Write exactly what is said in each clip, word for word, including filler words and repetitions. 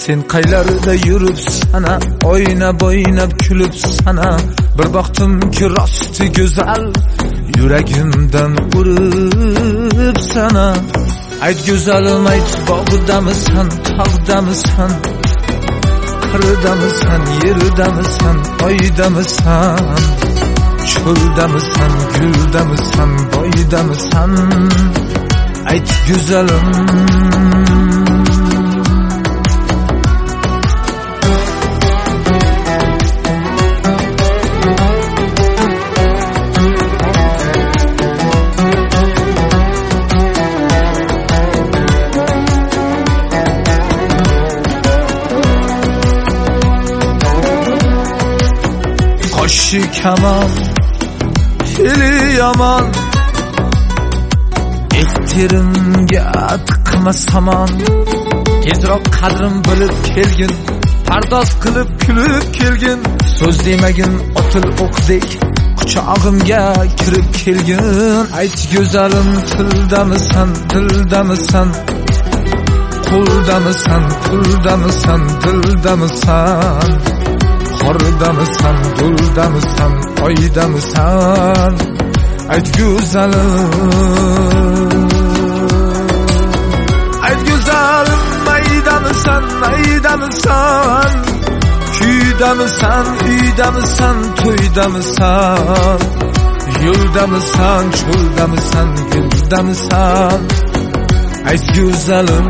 Sen qaylarda yuribsana, oynab oynab kulibsana. Bir baxtimki rosti go'zal, yuragimdan uribsana. Ayt go'zalim, ayt bog'damisan, tog'damisan, qirdamisan, yerdamisan, oydamisan, cho'ldamisan, guldamisan, boydamisan. Ayt go'zalim, qo'shi kamon, fili yomon, ehtirimga tiqma samon. Tezroq qadrim bilib kelgin, pardoz qilib kulib kelgin. So'z demagin otil o'qdek, quchog'imga kirib kelgin. Ayt go'zalim, tildamisan, dildamisan, qo'ldamisan, puldamisan, dildamisan, qordamisan, duldamisan, oydamisan. Ayt go'zalim, ayt go'zalim, maydamisan, maydamisan, kuydamisan, uydamisan, to'ydamisan, yo'ldamisan, cho'ldamisan, guldamisan. Ayt go'zalim,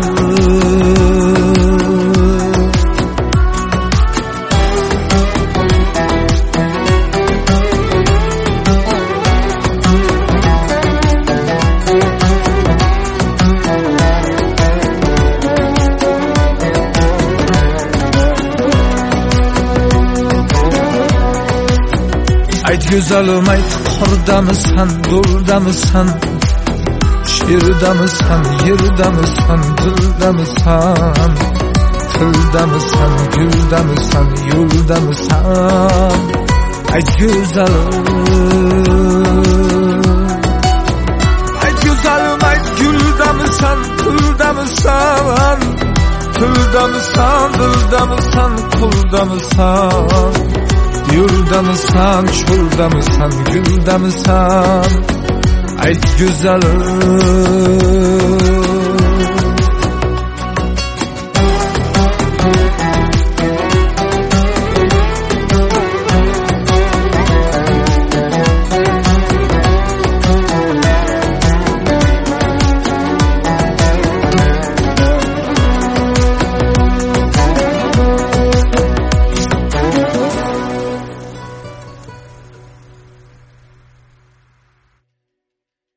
ayt go'zalim, ayt qordamisan, do'ldamisan, sherdamisan, yerdamisan, dildamisan, tildamisan, guldamisan, yo'ldamisan. Ayt go'zalim, ayt go'zalim, ayt guldamisan, tildamisan, tildamisan, dildamisan, qo'ldamisan, yo'ldamisan, cho'ldamisan, guldamisan. Ayt go'zalim.